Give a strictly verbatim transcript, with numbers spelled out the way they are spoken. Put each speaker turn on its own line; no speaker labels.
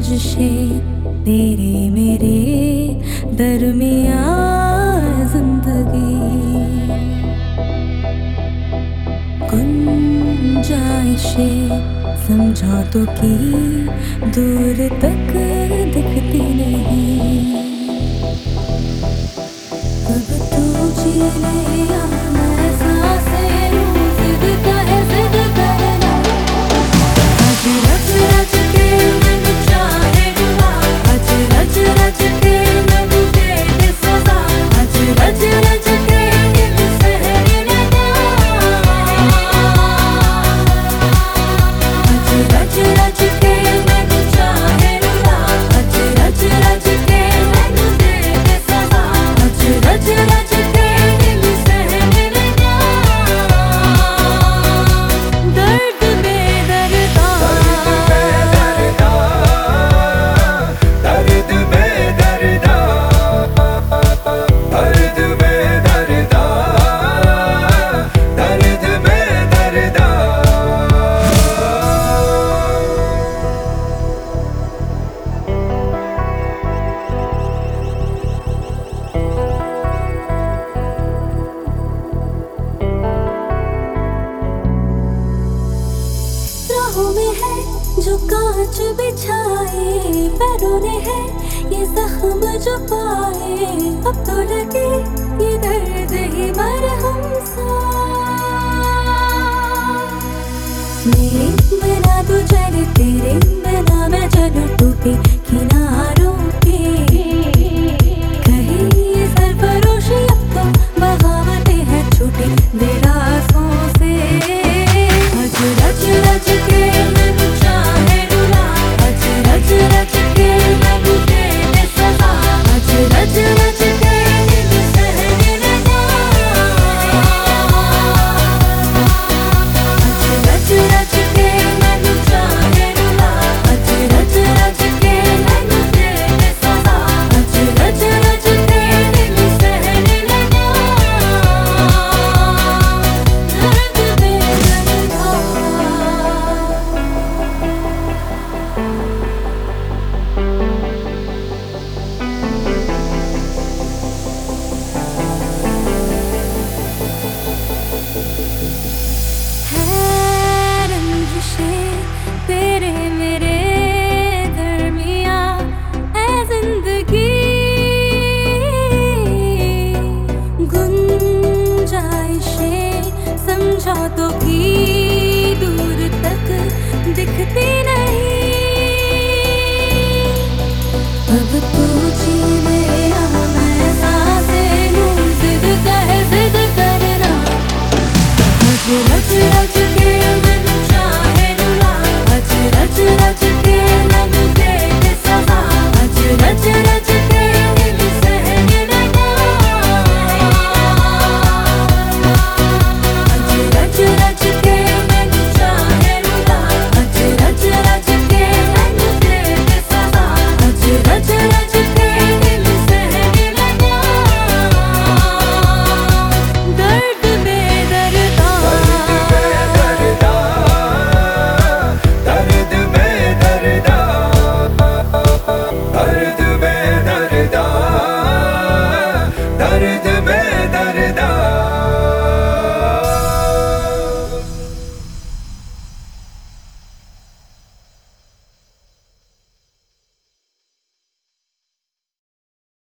रंजिशें तेरे मेरे दरमियाँ जिंदगी गुंजाइशें समझौतों की दूर तक दिखती नहीं। अब तू जी ले या मैं सांसें लूं, जिद करे जिद करना। आज रच रच के मैनू चाहे रुला, आज रच रच के मैनू दे दे सजा, आज रच रच के नींद सहरी लगा। आज रच रच के मैनू चाहे रुला, आज रच रच के मैनू दे दे सजा, आज रच रच के नींद सहरी लगा। दर्द बेदर्दा,
दर्द बेदर्दा, दर्द बेदर्दा, दर्द बेदर्दा।
राहों में है जो कांच बिछाए, पैरों ने है ये जख्म जो पाए। अब तो लगे ये दर्द ही मरहम सा, मेरे बिना तो चले तेरे